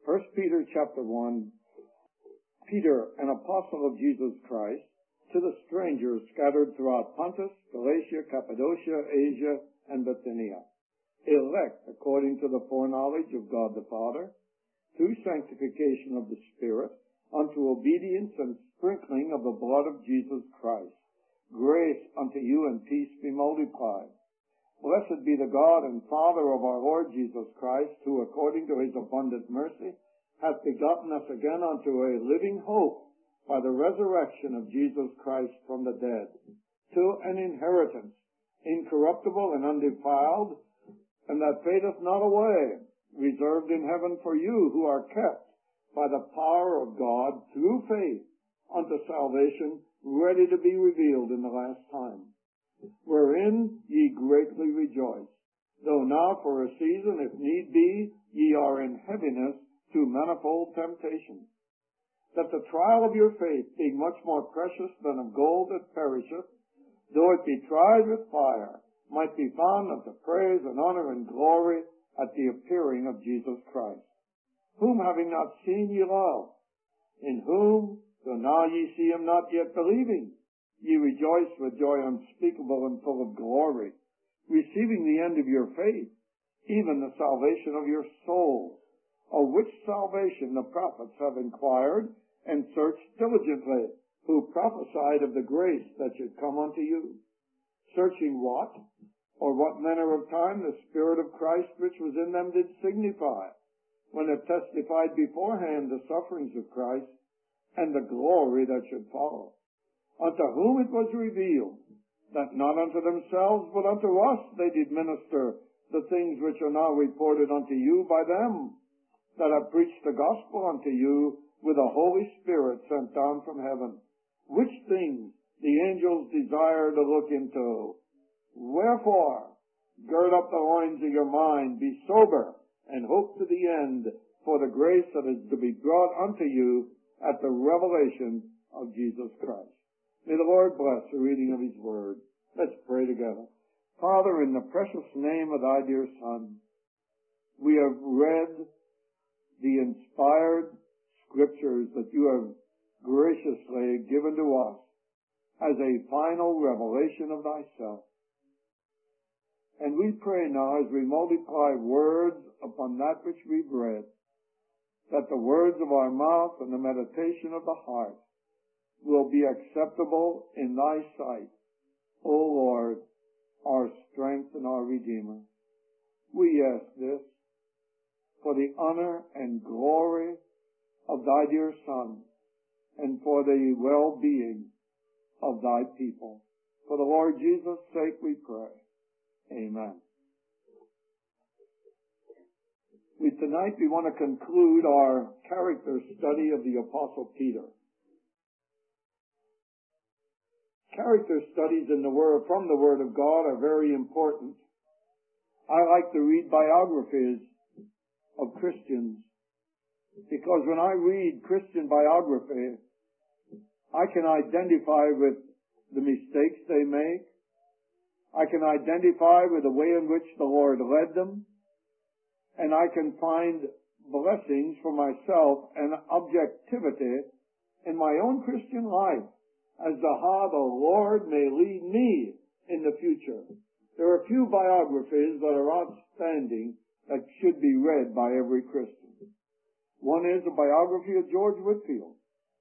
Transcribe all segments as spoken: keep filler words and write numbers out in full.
First Peter chapter one, Peter, an apostle of Jesus Christ, to the strangers scattered throughout Pontus, Galatia, Cappadocia, Asia, and Bithynia, elect according to the foreknowledge of God the Father, through sanctification of the Spirit, unto obedience and sprinkling of the blood of Jesus Christ. Grace unto you and peace be multiplied. Blessed be the God and Father of our Lord Jesus Christ, who according to his abundant mercy hath begotten us again unto a living hope by the resurrection of Jesus Christ from the dead, to an inheritance incorruptible and undefiled, and that fadeth not away, reserved in heaven for you, who are kept by the power of God through faith unto salvation, ready to be revealed in the last time, wherein ye greatly rejoice, though now for a season, if need be, ye are in heaviness through manifold temptations, that the trial of your faith, being much more precious than of gold that perisheth, though it be tried with fire, might be found unto praise and honor and glory at the appearing of Jesus Christ, whom having not seen ye love, in whom, though now ye see him not yet believing, ye rejoice with joy unspeakable and full of glory, receiving the end of your faith, even the salvation of your souls, of which salvation the prophets have inquired and searched diligently, who prophesied of the grace that should come unto you, searching what, or what manner of time the Spirit of Christ which was in them did signify, when it testified beforehand the sufferings of Christ, and the glory that should follow, unto whom it was revealed, that not unto themselves, but unto us they did minister the things which are now reported unto you by them that have preached the gospel unto you with the Holy Spirit sent down from heaven, which things the angels desire to look into. Wherefore, gird up the loins of your mind, be sober, and hope to the end for the grace that is to be brought unto you at the revelation of Jesus Christ. May the Lord bless the reading of his word. Let's pray together. Father, in the precious name of thy dear Son, we have read the inspired scriptures that you have graciously given to us as a final revelation of thyself. And we pray now, as we multiply words upon that which we've read, that the words of our mouth and the meditation of the heart will be acceptable in thy sight, O Lord, our strength and our Redeemer. We ask this for the honor and glory of thy dear Son, and for the well-being of thy people. For the Lord Jesus' sake we pray. Amen. We, tonight we want to conclude our character study of the Apostle Peter. Character studies in the Word, from the Word of God are very important. I like to read biographies of Christians, because when I read Christian biography, I can identify with the mistakes they make. I can identify with the way in which the Lord led them, and I can find blessings for myself and objectivity in my own Christian life as to how the Lord may lead me in the future. There are few biographies that are outstanding that should be read by every Christian. One is a biography of George Whitefield.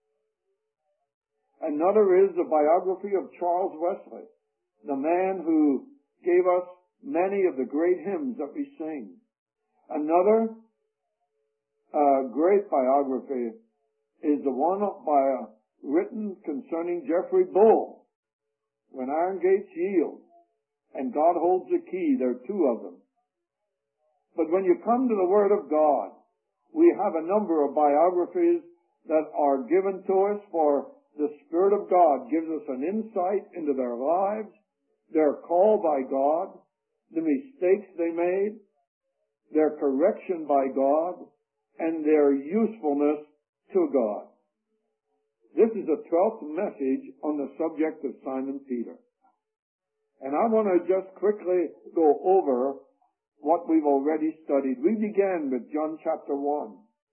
Another is a biography of Charles Wesley, the man who gave us many of the great hymns that we sing. Another uh, great biography is the one by, uh, written concerning Jeffrey Bull. When Iron Gates Yield and God Holds the Key, there are two of them. But when you come to the Word of God, we have a number of biographies that are given to us, for the Spirit of God gives us an insight into their lives, their call by God, the mistakes they made, their correction by God, and their usefulness to God. This is the twelfth message on the subject of Simon Peter. And I want to just quickly go over what we've already studied. We began with John chapter one,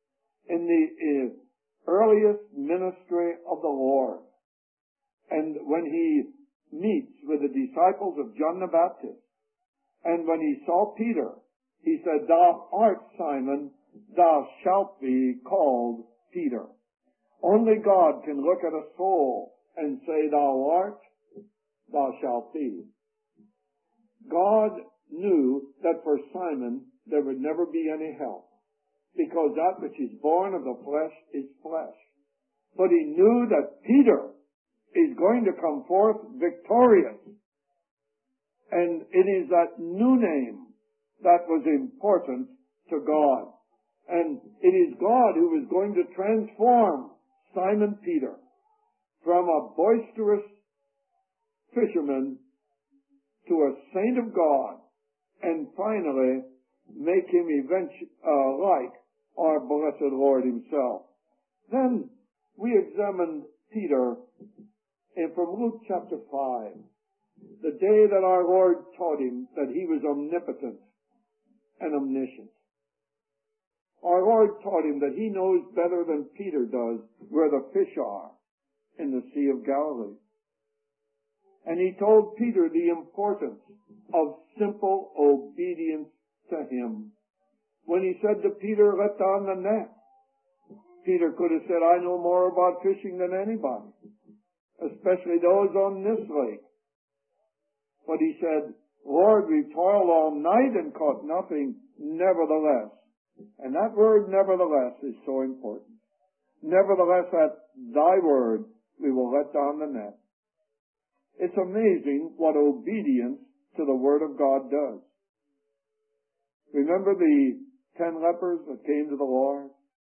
in the uh, earliest ministry of the Lord. And when he meets with the disciples of John the Baptist, and when he saw Peter, he said, "Thou art Simon, thou shalt be called Peter." Only God can look at a soul and say, "Thou art, thou shalt be." God knew that for Simon there would never be any help, because that which is born of the flesh is flesh. But he knew that Peter is going to come forth victorious. And it is that new name that was important to God. And it is God who was going to transform Simon Peter from a boisterous fisherman to a saint of God, and finally make him eventually uh, like our blessed Lord himself. Then we examined Peter and from Luke chapter five, the day that our Lord taught him that he was omnipotent and omniscient. Our Lord taught him that he knows better than Peter does where the fish are in the Sea of Galilee. And he told Peter the importance of simple obedience to him. When he said to Peter, "Let down the net," Peter could have said, "I know more about fishing than anybody, especially those on this lake." But he said, "Lord, we've toiled all night and caught nothing, nevertheless." And that word "nevertheless" is so important. Nevertheless, at thy word, we will let down the net. It's amazing what obedience to the word of God does. Remember the ten lepers that came to the Lord?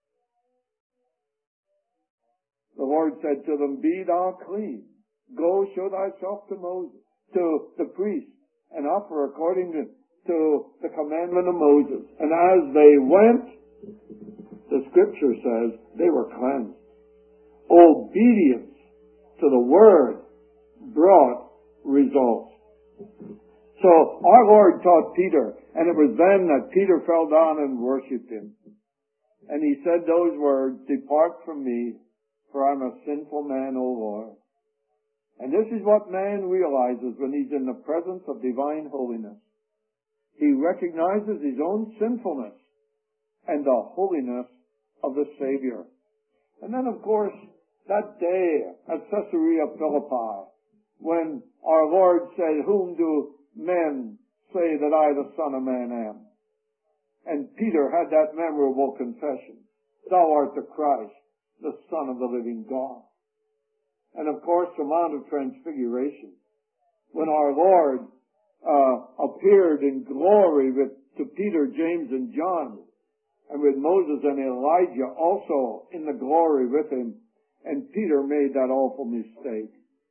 The Lord said to them, "Be thou clean. Go show thyself to Moses, to the priest, and offer according to, to the commandment of Moses." And as they went, the scripture says they were cleansed. Obedience to the word brought results. So our Lord taught Peter, and it was then that Peter fell down and worshipped him. And he said those words, "Depart from me, for I'm a sinful man, O Lord." And this is what man realizes when he's in the presence of divine holiness. He recognizes his own sinfulness and the holiness of the Savior. And then, of course, that day at Caesarea Philippi, when our Lord said, "Whom do men say that I, the Son of Man, am?" And Peter had that memorable confession, "Thou art the Christ, the Son of the living God." And of course, the Mount of Transfiguration, when our Lord uh, appeared in glory with to Peter, James, and John, and with Moses and Elijah also in the glory with him, and Peter made that awful mistake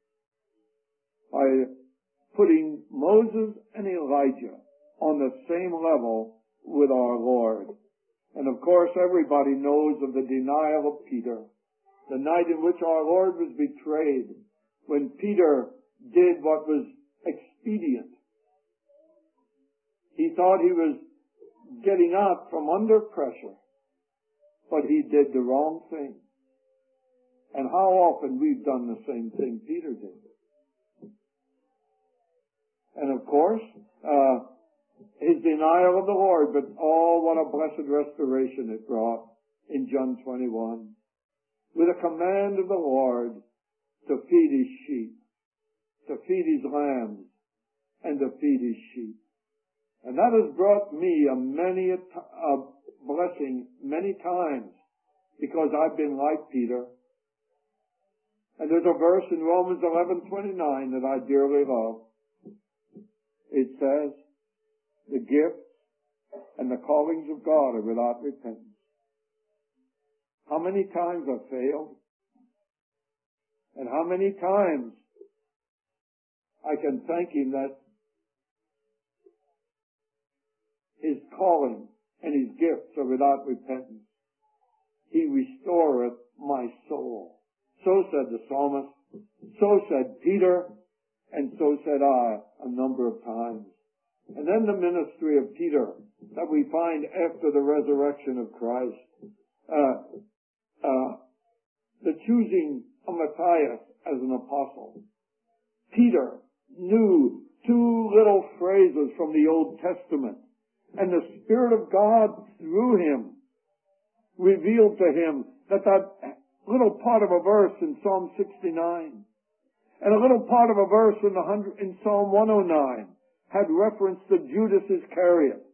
by putting Moses and Elijah on the same level with our Lord. And of course, everybody knows of the denial of Peter, the night in which our Lord was betrayed, when Peter did what was expedient. He thought he was getting out from under pressure, but he did the wrong thing. And how often we've done the same thing Peter did. And of course, uh, his denial of the Lord, but oh, what a blessed restoration it brought in John twenty-one. With a command of the Lord to feed his sheep, to feed his lambs, and to feed his sheep. And that has brought me a many a, t- a blessing many times, because I've been like Peter. And there's a verse in Romans eleven twenty-nine that I dearly love. It says, "The gifts and the callings of God are without repentance." How many times I've failed, and how many times I can thank him that his calling and his gifts are without repentance. He restoreth my soul. So said the psalmist, so said Peter, and so said I a number of times. And then the ministry of Peter that we find after the resurrection of Christ. uh, uh, the choosing of Matthias as an apostle. Peter knew two little phrases from the Old Testament, and the Spirit of God through him revealed to him that that little part of a verse in Psalm sixty-nine and a little part of a verse in, the hundred, in Psalm one oh nine had reference to Judas Iscariot.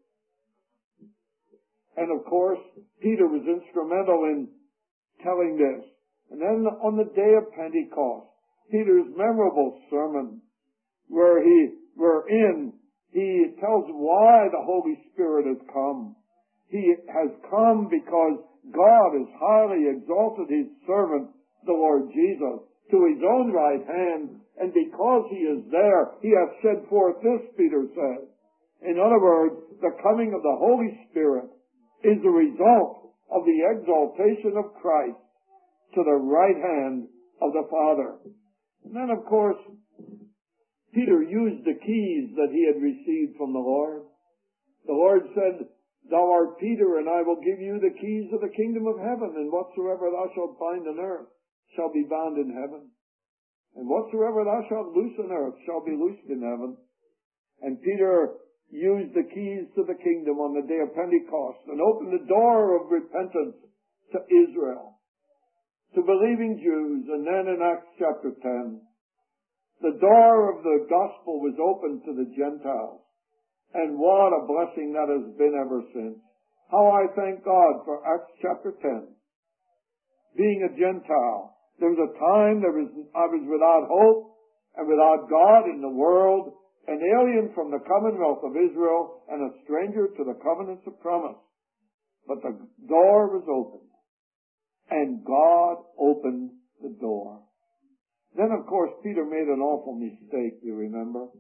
And of course, Peter was instrumental in telling this. And then on the day of Pentecost, Peter's memorable sermon, where he, wherein he tells why the Holy Spirit has come. He has come because God has highly exalted his servant, the Lord Jesus, to his own right hand, and because he is there, he hath shed forth this, Peter says. In other words, the coming of the Holy Spirit is the result of the exaltation of Christ to the right hand of the Father. And then, of course, Peter used the keys that he had received from the Lord. The Lord said, Thou art Peter, and I will give you the keys of the kingdom of heaven, and whatsoever thou shalt bind on earth shall be bound in heaven. And whatsoever thou shalt loose on earth shall be loosed in heaven. And Peter used the keys to the kingdom on the day of Pentecost and opened the door of repentance to Israel, to believing Jews. And then in Acts chapter ten, the door of the gospel was opened to the Gentiles. And what a blessing that has been ever since. How I thank God for Acts chapter ten. Being a Gentile, there was a time there was, I was without hope and without God in the world, an alien from the commonwealth of Israel and a stranger to the covenants of promise. But the door was opened, and God opened the door. Then, of course, Peter made an awful mistake, you remember?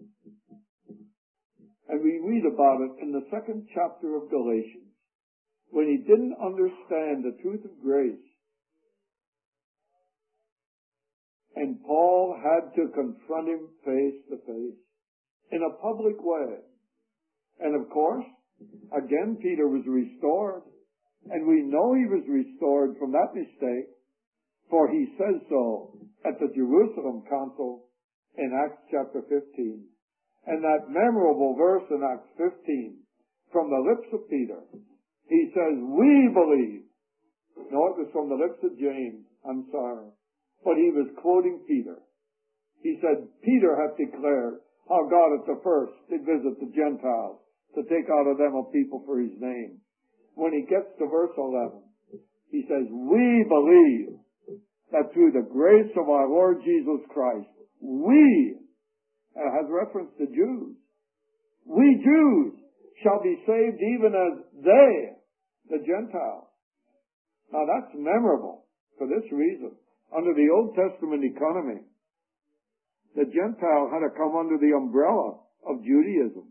And we read about it in the second chapter of Galatians, when he didn't understand the truth of grace. And Paul had to confront him face to face in a public way. And of course, again, Peter was restored. And we know he was restored from that mistake, for he says so at the Jerusalem Council in Acts chapter fifteen. And that memorable verse in Acts fifteen, from the lips of Peter, he says, we believe. No, it was from the lips of James. I'm sorry. But he was quoting Peter. He said, Peter hath declared how God at the first did visit the Gentiles to take out of them a people for his name. When he gets to verse eleven, he says, we believe that through the grace of our Lord Jesus Christ, we, it has reference to Jews, we Jews shall be saved even as they, the Gentiles. Now that's memorable for this reason. Under the Old Testament economy, the Gentile had to come under the umbrella of Judaism.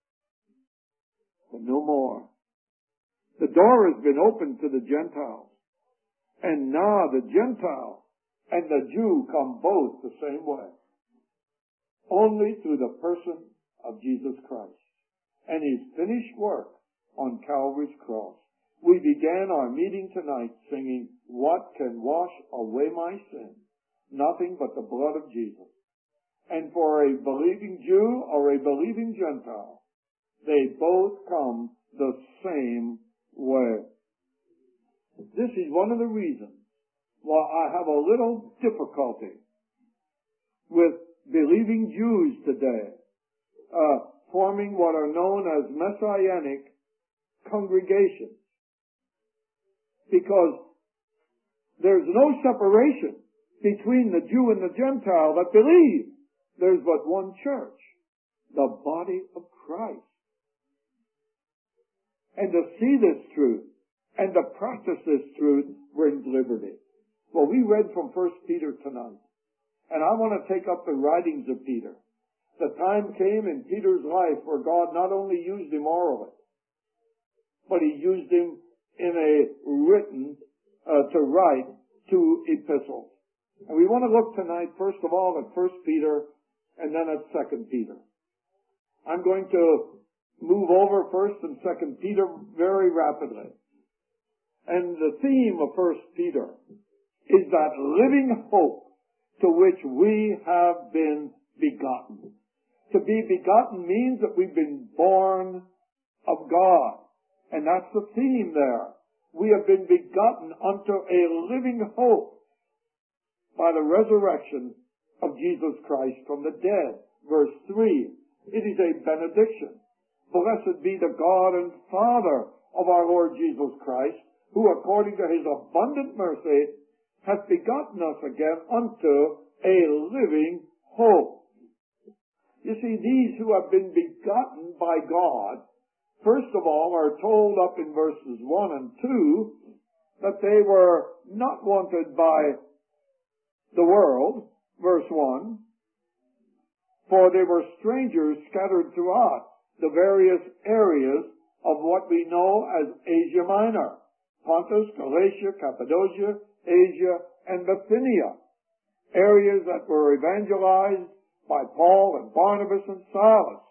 But no more. The door has been opened to the Gentiles. And now the Gentile and the Jew come both the same way. Only through the person of Jesus Christ and his finished work on Calvary's cross. We began our meeting tonight singing, what can wash away my sin? Nothing but the blood of Jesus. And for a believing Jew or a believing Gentile, they both come the same way. This is one of the reasons why I have a little difficulty with believing Jews today, uh, forming what are known as Messianic congregations. Because there's no separation between the Jew and the Gentile that believe. There's but one church, the body of Christ. And to see this truth and to practice this truth brings liberty. Well, we read from First Peter tonight, and I want to take up the writings of Peter. The time came in Peter's life where God not only used him orally, but he used him in a written, uh, to write two epistles. And we want to look tonight, first of all, at First Peter and then at Second Peter. I'm going to move over First and Second Peter very rapidly. And the theme of First Peter is that living hope to which we have been begotten. To be begotten means that we've been born of God. And that's the theme there. We have been begotten unto a living hope by the resurrection of Jesus Christ from the dead. Verse three, it is a benediction. Blessed be the God and Father of our Lord Jesus Christ, who according to his abundant mercy hath begotten us again unto a living hope. You see, these who have been begotten by God, first of all, are told up in verses one and two that they were not wanted by the world, verse one, for they were strangers scattered throughout the various areas of what we know as Asia Minor, Pontus, Galatia, Cappadocia, Asia, and Bithynia, areas that were evangelized by Paul and Barnabas and Silas.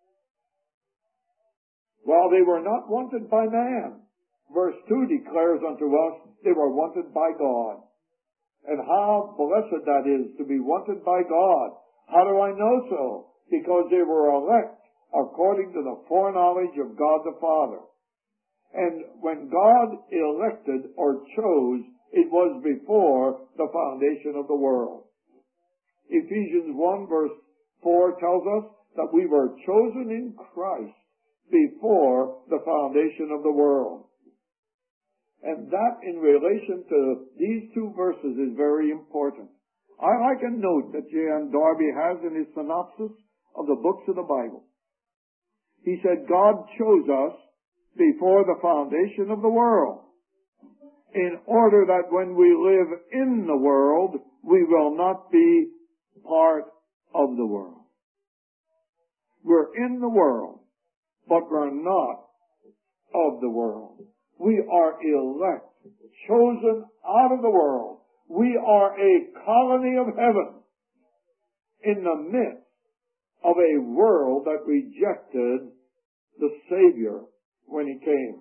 While they were not wanted by man, verse two declares unto us they were wanted by God. And how blessed that is to be wanted by God. How do I know so? Because they were elect according to the foreknowledge of God the Father. And when God elected or chose, it was before the foundation of the world. Ephesians one verse four tells us that we were chosen in Christ before the foundation of the world. And that in relation to these two verses is very important. I like a note that J M Darby has in his synopsis of the books of the Bible. He said, God chose us before the foundation of the world, in order that when we live in the world, we will not be part of the world. We're in the world, but we're not of the world. We are elect, chosen out of the world. We are a colony of heaven in the midst of a world that rejected the Savior when he came.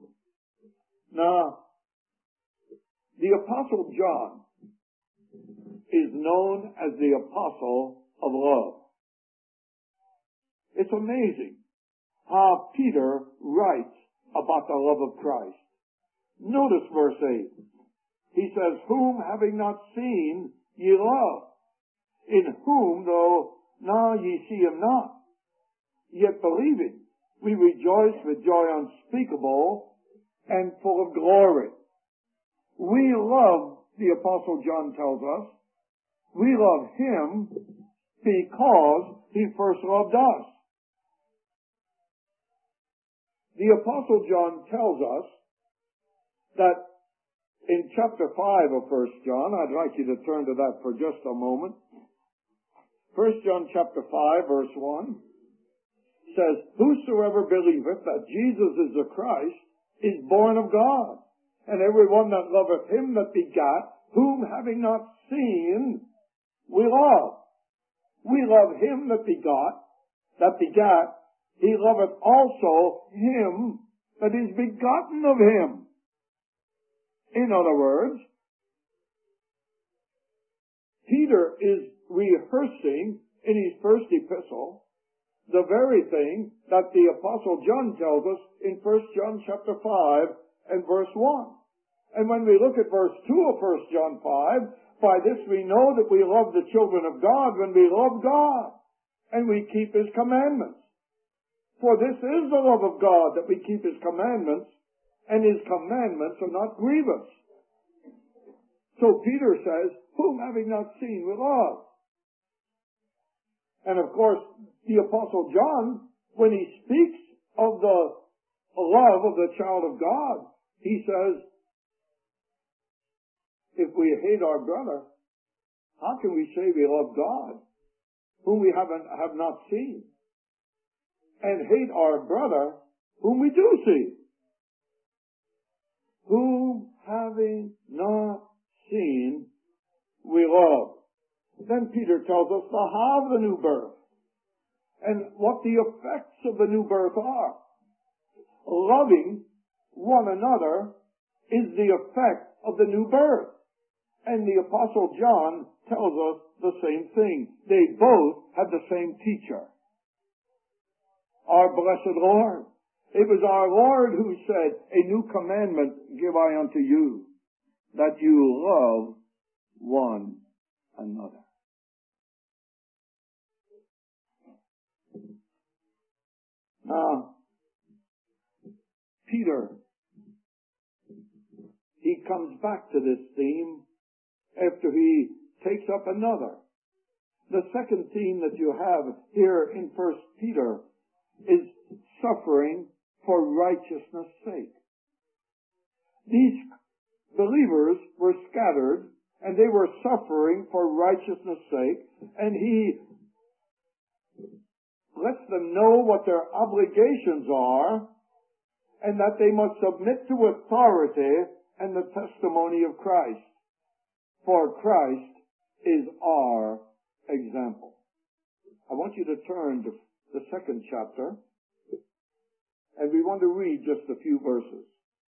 Now, the Apostle John is known as the Apostle of Love. It's amazing how Peter writes about the love of Christ. Notice verse eight. He says, whom having not seen ye love, in whom though now ye see him not, yet believing, we rejoice with joy unspeakable and full of glory. We love, the Apostle John tells us, we love him because he first loved us. The Apostle John tells us that in chapter five of First John, I'd like you to turn to that for just a moment. First John chapter five, verse one says, whosoever believeth that Jesus is the Christ is born of God. And every one that loveth him that begat, whom having not seen, we love. We love him that begot, that begat, he loveth also him that is begotten of him. In other words, Peter is rehearsing in his first epistle the very thing that the Apostle John tells us in First John chapter five and verse one. And when we look at verse two of First John five, by this we know that we love the children of God when we love God and we keep his commandments. For this is the love of God, that we keep his commandments, and his commandments are not grievous. So Peter says, whom having not seen we love. And of course, the Apostle John, when he speaks of the love of the child of God, he says, if we hate our brother, how can we say we love God, whom we haven't, have not seen? And hate our brother, whom we do see? Whom having not seen, we love. Then Peter tells us to have the new birth and what the effects of the new birth are. Loving one another is the effect of the new birth. And the Apostle John tells us the same thing. They both had the same teacher, our blessed Lord. It was our Lord who said, a new commandment give I unto you, that you love one another. Now, Peter, he comes back to this theme after he takes up another. The second theme that you have here in First Peter is suffering for righteousness' sake. These believers were scattered and they were suffering for righteousness' sake, and he lets them know what their obligations are and that they must submit to authority and the testimony of Christ. For Christ is our example. I want you to turn to the second chapter, and we want to read just a few verses.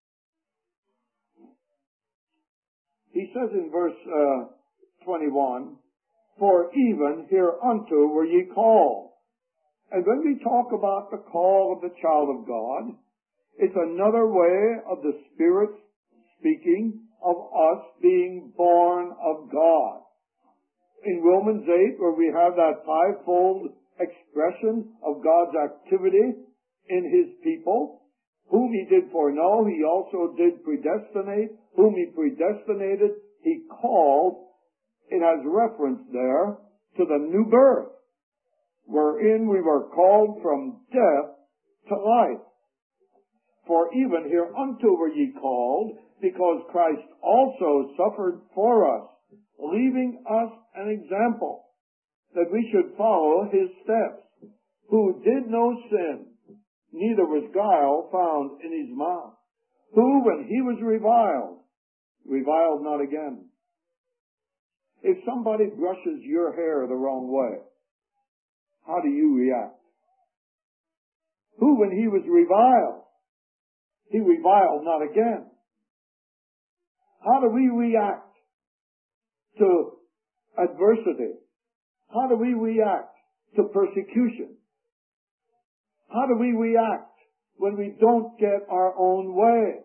He says in verse uh, twenty-one, for even hereunto were ye called. And when we talk about the call of the child of God, it's another way of the Spirit speaking of us being born of God. In Romans eight, where we have that fivefold expression of God's activity in His people, whom He did foreknow, He also did predestinate. Whom He predestinated, He called. It has reference there to the new birth, wherein we were called from death to life. For even hereunto were ye called, because Christ also suffered for us, leaving us an example, that we should follow His steps, who did no sin, neither was guile found in His mouth, who, when He was reviled, reviled not again. If somebody brushes your hair the wrong way, how do you react? Who, when He was reviled, He reviled not again. How do we react to adversity? How do we react to persecution? How do we react when we don't get our own way?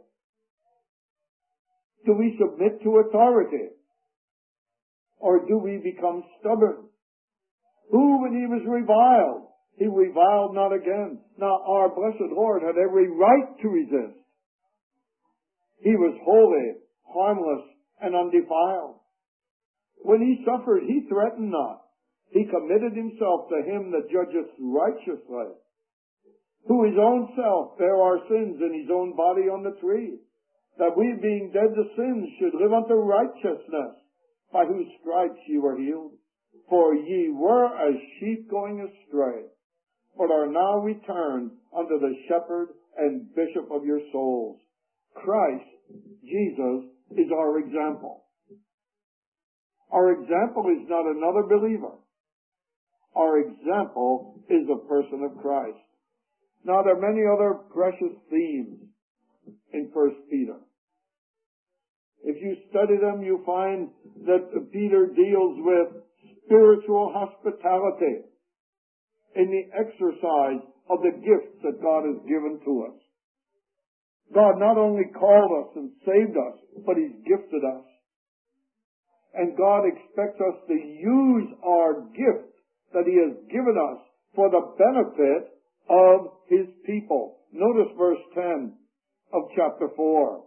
Do we submit to authority? Or do we become stubborn? Who, when He was reviled, He reviled not again. Now, our blessed Lord had every right to resist. He was holy, harmless, and undefiled. When He suffered, He threatened not. He committed Himself to Him that judgeth righteously, who His own self bare our sins in His own body on the tree, that we, being dead to sins, should live unto righteousness, by whose stripes ye were healed. For ye were as sheep going astray, but are now returned unto the shepherd and bishop of your souls. Christ, Jesus, is our example. Our example is not another believer. Our example is the person of Christ. Now, there are many other precious themes in First Peter. If you study them, you find that Peter deals with spiritual hospitality in the exercise of the gifts that God has given to us. God not only called us and saved us, but He's gifted us. And God expects us to use our gift that He has given us for the benefit of His people. Notice verse ten of chapter four.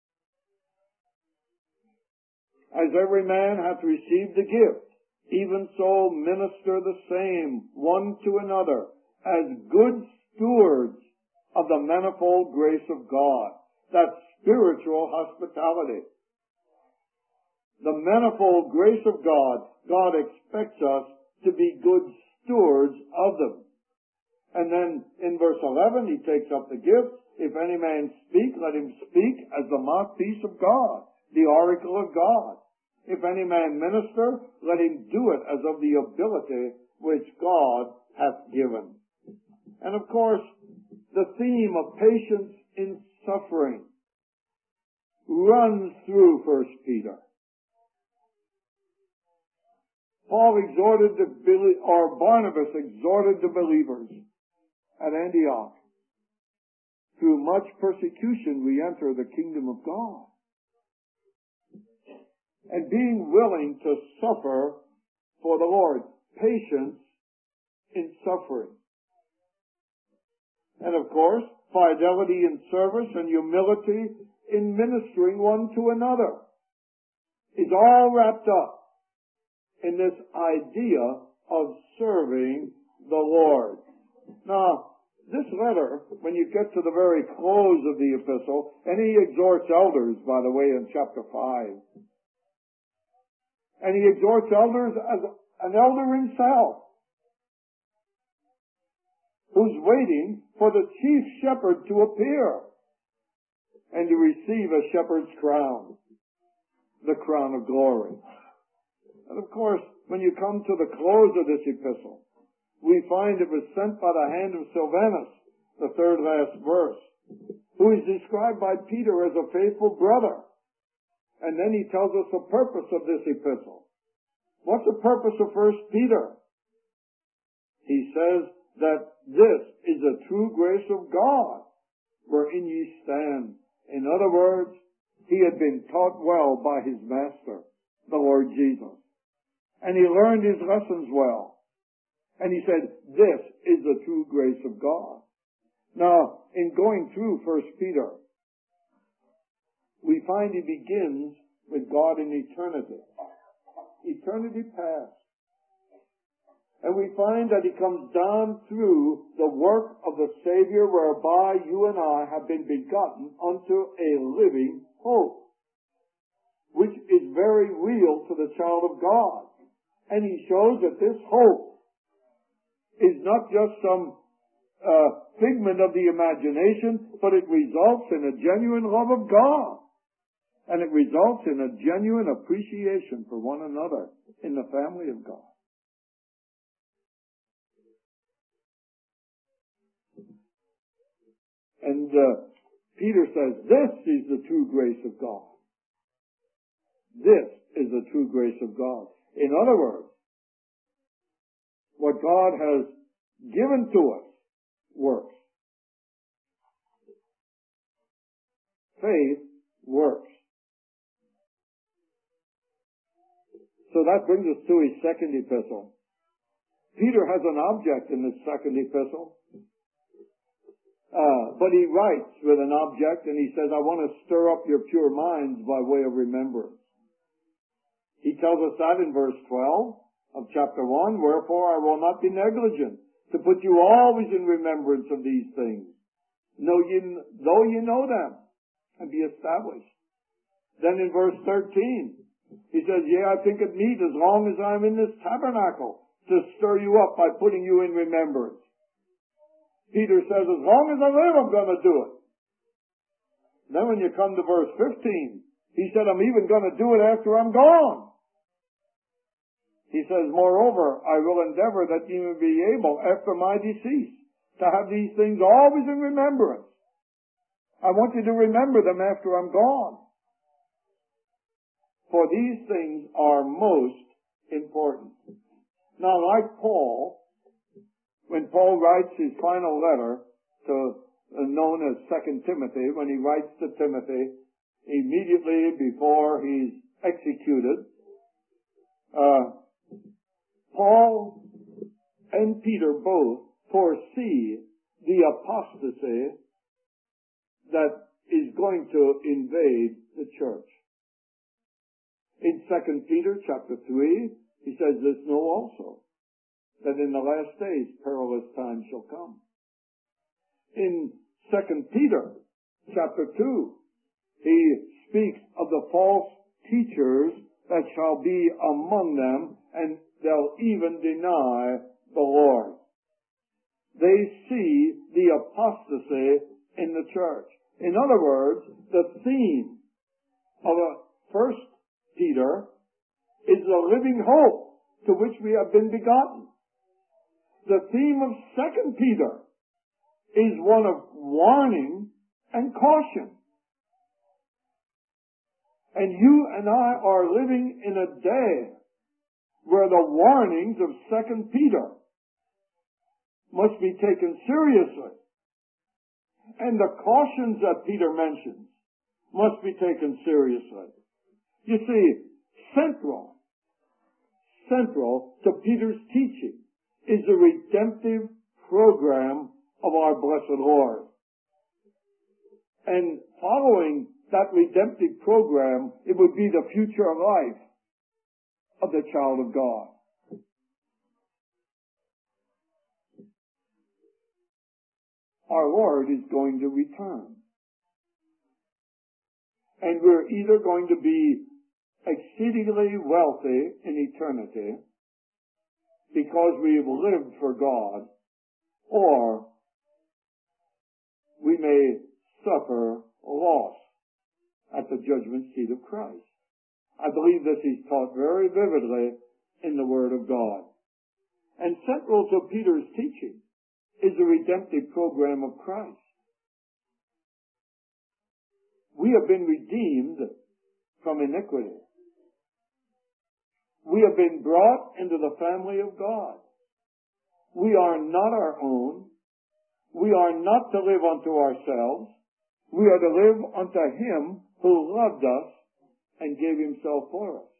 As every man hath received a gift, even so minister the same one to another, as good stewards of the manifold grace of God. That's spiritual hospitality. The manifold grace of God, God expects us to be good stewards of them. And then in verse eleven, He takes up the gift. If any man speak, let him speak as the mouthpiece of God, the oracle of God. If any man minister, let him do it as of the ability which God hath given. And of course, the theme of patience in suffering. runs through First Peter. Paul exhorted the, or Barnabas exhorted the believers at Antioch. Through much persecution we enter the kingdom of God. And being willing to suffer for the Lord. Patience in suffering. And of course, fidelity in service and humility in ministering one to another is all wrapped up in this idea of serving the Lord. Now, this letter, when you get to the very close of the epistle, and he exhorts elders, by the way, in chapter five. And he exhorts elders as an elder himself, who's waiting for the chief shepherd to appear and to receive a shepherd's crown, the crown of glory. And of course, when you come to the close of this epistle, we find it was sent by the hand of Silvanus, the third last verse, who is described by Peter as a faithful brother. And then he tells us the purpose of this epistle. What's the purpose of First Peter? He says that this is the true grace of God, wherein ye stand. In other words, he had been taught well by his master, the Lord Jesus. And he learned his lessons well. And he said, this is the true grace of God. Now, in going through First Peter, we find he begins with God in eternity. Eternity past. And we find that he comes down through the work of the Savior, whereby you and I have been begotten unto a living hope, which is very real to the child of God. And he shows that this hope is not just some uh, figment of the imagination, but it results in a genuine love of God. And it results in a genuine appreciation for one another in the family of God. And uh, Peter says, this is the true grace of God. This is the true grace of God. In other words, what God has given to us works. Faith works. So that brings us to his second epistle. Peter has an object in this second epistle. Uh, but he writes with an object, and he says, I want to stir up your pure minds by way of remembrance. He tells us that in verse twelve of chapter one, wherefore I will not be negligent to put you always in remembrance of these things, know ye, though you know them, and be established. Then in verse thirteen, he says, yea, I think it meet as long as I'm in this tabernacle to stir you up by putting you in remembrance. Peter says, as long as I live, I'm going to do it. Then when you come to verse fifteen, he said, I'm even going to do it after I'm gone. He says, moreover, I will endeavor that ye may be able, after my decease, to have these things always in remembrance. I want you to remember them after I'm gone. For these things are most important. Now, like Paul, when Paul writes his final letter, to, uh, known as Second Timothy, when he writes to Timothy, immediately before he's executed, uh, Paul and Peter both foresee the apostasy that is going to invade the church. In Second Peter chapter three, he says, this know also, that in the last days perilous times shall come. In Second Peter chapter two, he speaks of the false teachers that shall be among them, and they'll even deny the Lord. They see the apostasy in the church. In other words, the theme of a First Peter is the living hope to which we have been begotten. The theme of Second Peter is one of warning and caution. And you and I are living in a day where the warnings of Second Peter must be taken seriously. And the cautions that Peter mentions must be taken seriously. You see, central, central to Peter's teaching is the redemptive program of our blessed Lord. And following that redemptive program, it would be the future life of the child of God. Our Lord is going to return. And we're either going to be exceedingly wealthy in eternity because we've lived for God, or we may suffer loss at the judgment seat of Christ. I believe this is taught very vividly in the Word of God. And central to Peter's teaching is the redemptive program of Christ. We have been redeemed from iniquity. We have been brought into the family of God. We are not our own. We are not to live unto ourselves. We are to live unto Him who loved us and gave Himself for us.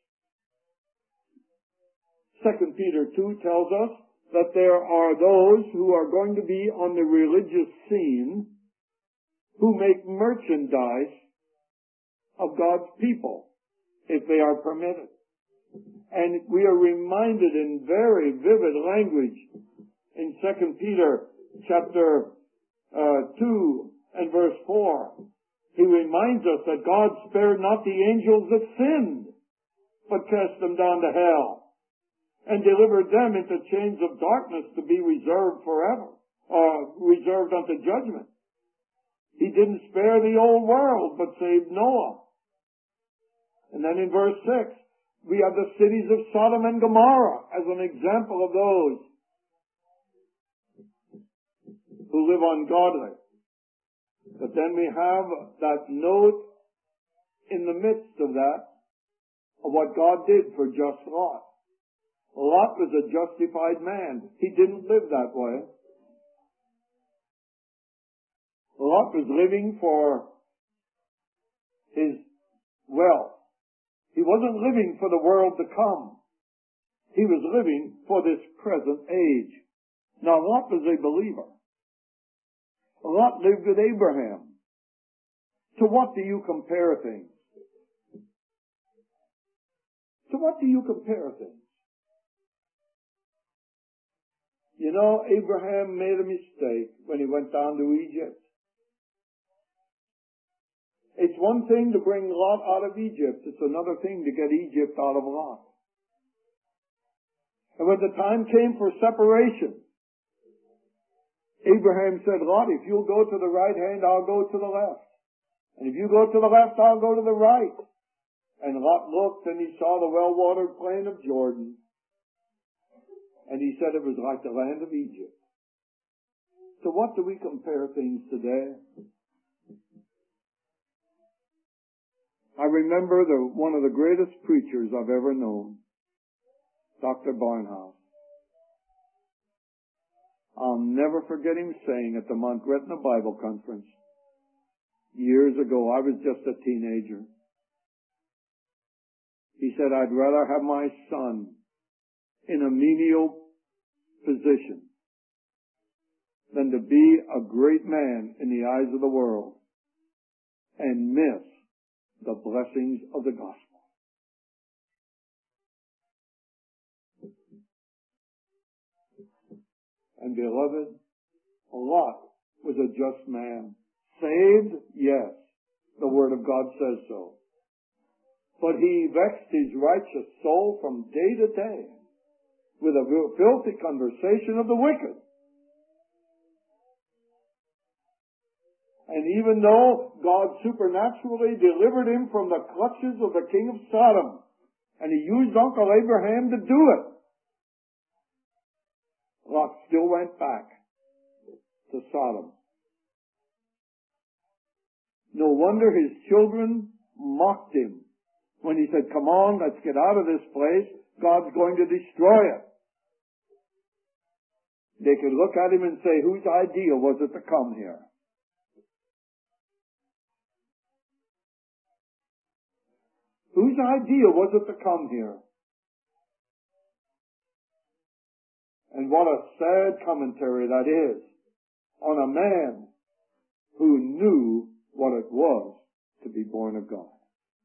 Second Peter two tells us that there are those who are going to be on the religious scene who make merchandise of God's people, if they are permitted. And we are reminded in very vivid language in Second Peter chapter uh, two and verse four. He reminds us that God spared not the angels that sinned, but cast them down to hell, and delivered them into chains of darkness to be reserved forever, or reserved unto judgment. He didn't spare the old world, but saved Noah. And then in verse six, we have the cities of Sodom and Gomorrah as an example of those who live ungodly. But then we have that note in the midst of that of what God did for just Lot. Lot was a justified man. He didn't live that way. Lot was living for his wealth. He wasn't living for the world to come. He was living for this present age. Now, Lot was a believer. Lot lived with Abraham. To what do you compare things? To what do you compare things? You know, Abraham made a mistake when he went down to Egypt. It's one thing to bring Lot out of Egypt. It's another thing to get Egypt out of Lot. And when the time came for separation, Abraham said, Lot, if you'll go to the right hand, I'll go to the left. And if you go to the left, I'll go to the right. And Lot looked and he saw the well-watered plain of Jordan. And he said it was like the land of Egypt. So what do we compare things today? I remember the, one of the greatest preachers I've ever known, Doctor Barnhouse. I'll never forget him saying at the Mount Gretna Bible Conference years ago, I was just a teenager. He said, I'd rather have my son in a menial position than to be a great man in the eyes of the world and miss the blessings of the gospel. And beloved, Lot was a just man. Saved? Yes. The Word of God says so. But he vexed his righteous soul from day to day with a filthy conversation of the wicked. And even though God supernaturally delivered him from the clutches of the king of Sodom, and he used Uncle Abraham to do it, Lot still went back to Sodom. No wonder his children mocked him When he said, come on, let's get out of this place, God's going to destroy it. They could look at him and say, whose idea was it to come here? Whose idea was it to come here? And what a sad commentary that is on a man who knew what it was to be born of God.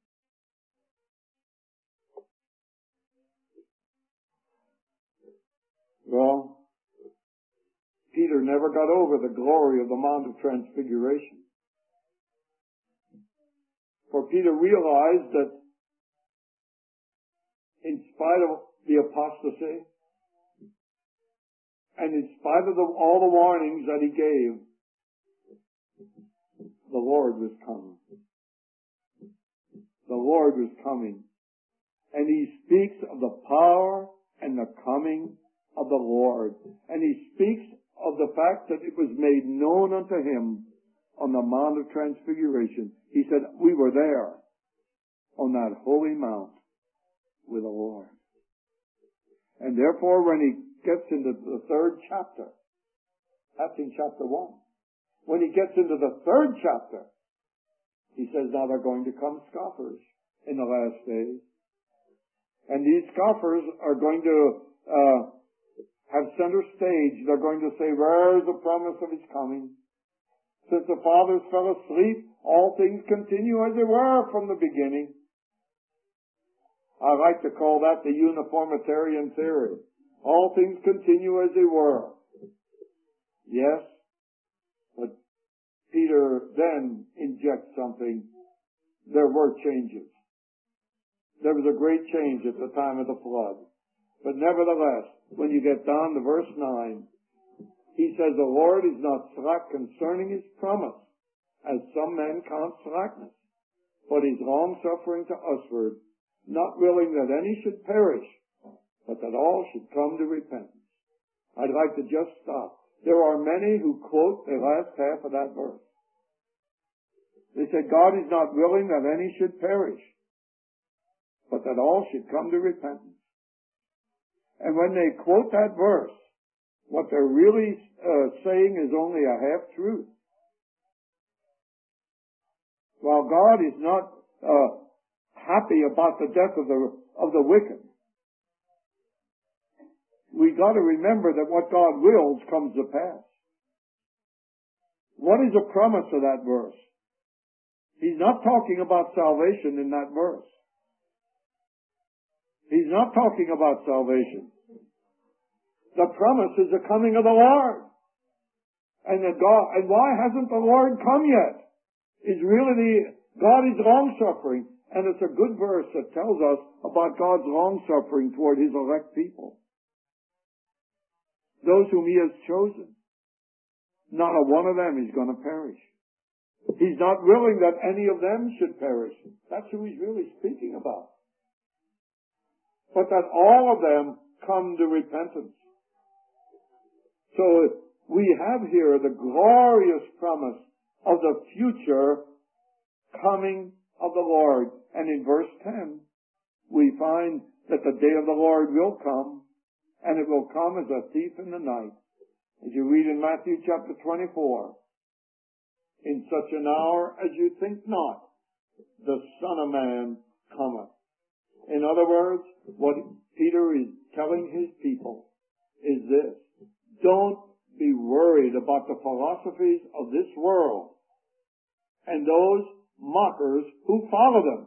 Well, Peter never got over the glory of the Mount of Transfiguration. For Peter realized that in spite of the apostasy, and in spite of the, all the warnings that he gave, the Lord was coming. The Lord was coming. And he speaks of the power and the coming of the Lord. And he speaks of the fact that it was made known unto him on the Mount of Transfiguration. He said, we were there on that holy mount with the Lord. And therefore, when he gets into the third chapter, that's in chapter one. When he gets into the third chapter, he says, now they're going to come scoffers in the last days. And these scoffers are going to uh, have center stage. They're going to say, where is the promise of his coming? Since the fathers fell asleep, all things continue as they were from the beginning. I like to call that the uniformitarian theory. All things continue as they were. Yes, but Peter then injects something. There were changes. There was a great change at the time of the flood. But nevertheless, when you get down to verse nine, he says, the Lord is not slack concerning his promise, as some men count slackness, but is long-suffering to usward, not willing that any should perish, but that all should come to repentance. I'd like to just stop. There are many who quote the last half of that verse. They say, God is not willing that any should perish, but that all should come to repentance. And when they quote that verse, what they're really uh, saying is only a half-truth. While God is not uh, happy about the death of the of the wicked, we got to remember that what God wills comes to pass. What is the promise of that verse? He's not talking about salvation in that verse. He's not talking about salvation. The promise is the coming of the Lord. And the God, and why hasn't the Lord come yet? Is really the, God is long-suffering. And it's a good verse that tells us about God's long-suffering toward his elect people. Those whom he has chosen. Not a one of them is going to perish. He's not willing that any of them should perish. That's who he's really speaking about. But that all of them come to repentance. So we have here the glorious promise of the future coming of the Lord. And in verse ten, we find that the day of the Lord will come, and it will come as a thief in the night. As you read in Matthew chapter twenty-four, in such an hour as you think not, the Son of Man cometh. In other words, what Peter is telling his people is this. Don't be worried about the philosophies of this world and those mockers who follow them.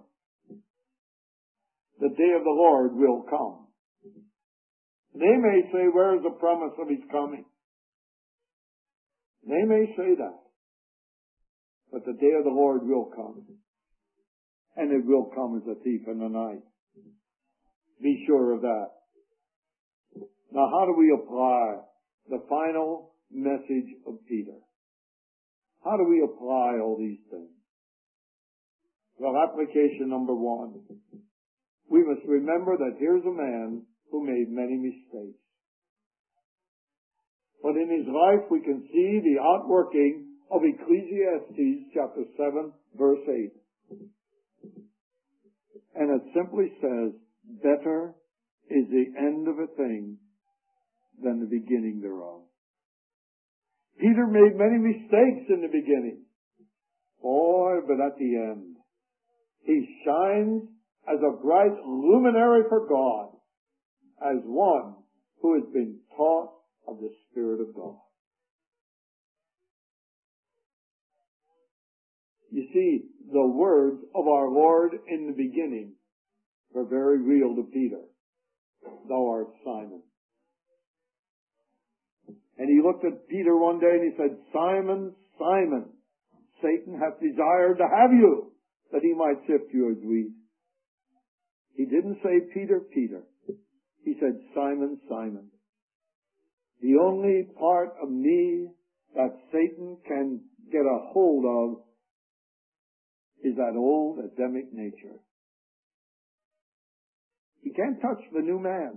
The day of the Lord will come. They may say, where is the promise of his coming? They may say that. But the day of the Lord will come. And it will come as a thief in the night. Be sure of that. Now, how do we apply the final message of Peter? How do we apply all these things? Well, application number one. We must remember that here's a man who made many mistakes. But in his life we can see the outworking of Ecclesiastes chapter seven, verse eight. And it simply says, better is the end of a thing than the beginning thereof. Peter made many mistakes in the beginning. Boy, but at the end, he shines as a bright luminary for God, as one who has been taught of the Spirit of God. You see, the words of our Lord in the beginning were very real to Peter. Thou art Simon. And he looked at Peter one day and he said, Simon, Simon, Satan hath desired to have you, that he might sift you as wheat. He didn't say, Peter, Peter. He said, Simon, Simon. The only part of me that Satan can get a hold of is that old Adamic nature. He can't touch the new man.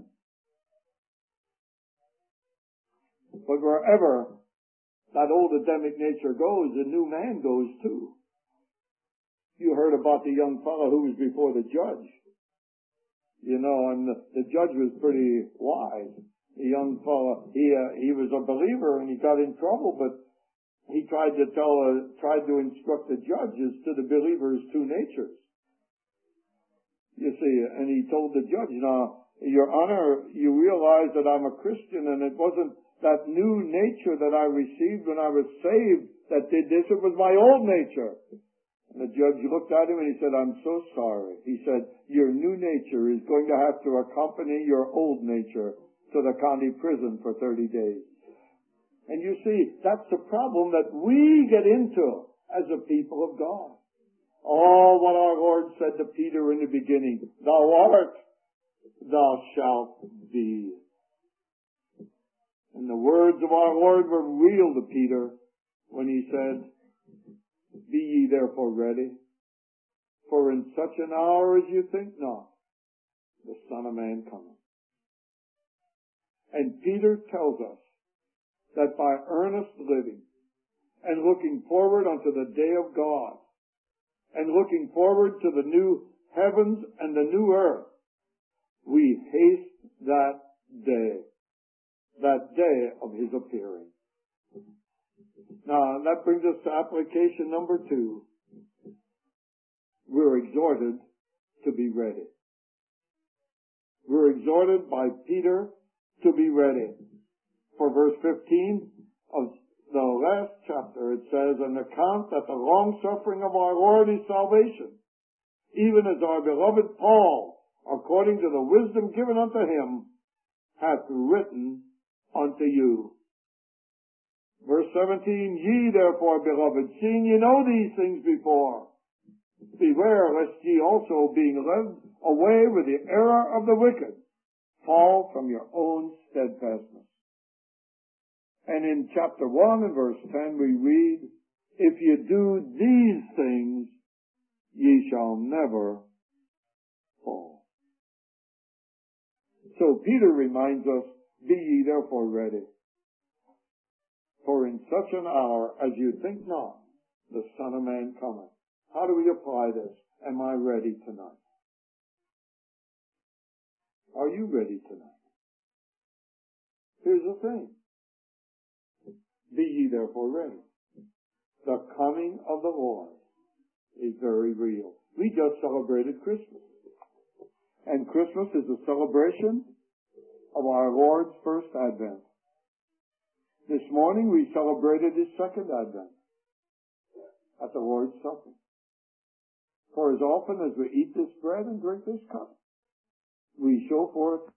But wherever that old Adamic nature goes, the new man goes too. You heard about the young fellow who was before the judge. You know, and the, the judge was pretty wise. The young fellow, he uh, he was a believer and he got in trouble, but he tried to tell, uh, tried to instruct the judges to the believer's two natures. You see, and he told the judge, now, Your Honor, you realize that I'm a Christian and it wasn't that new nature that I received when I was saved that did this, it was my old nature. And the judge looked at him and he said, I'm so sorry. He said, your new nature is going to have to accompany your old nature to the county prison for thirty days. And you see, that's the problem that we get into as a people of God. Oh, what our Lord said to Peter in the beginning, thou art, thou shalt be. And the words of our Lord were real to Peter when he said, be ye therefore ready, for in such an hour as you think not, the Son of Man cometh. And Peter tells us that by earnest living and looking forward unto the day of God and looking forward to the new heavens and the new earth, we haste that day, that day of his appearing. Now, that brings us to application number two. We're exhorted to be ready. We're exhorted by Peter to be ready. For verse fifteen of the last chapter, it says, and account that the long-suffering of our Lord is salvation, even as our beloved Paul, according to the wisdom given unto him, hath written unto you. Verse seventeen, ye therefore, beloved, seeing ye know these things before, beware lest ye also, being led away with the error of the wicked, fall from your own steadfastness. And in chapter one and verse ten we read, if ye do these things, ye shall never fall. So Peter reminds us, be ye therefore ready. For in such an hour as you think not, the Son of Man cometh. How do we apply this? Am I ready tonight? Are you ready tonight? Here's the thing. Be ye therefore ready. The coming of the Lord is very real. We just celebrated Christmas. And Christmas is a celebration of our Lord's first advent. This morning we celebrated his second advent at the Lord's Supper. For as often as we eat this bread and drink this cup, we show forth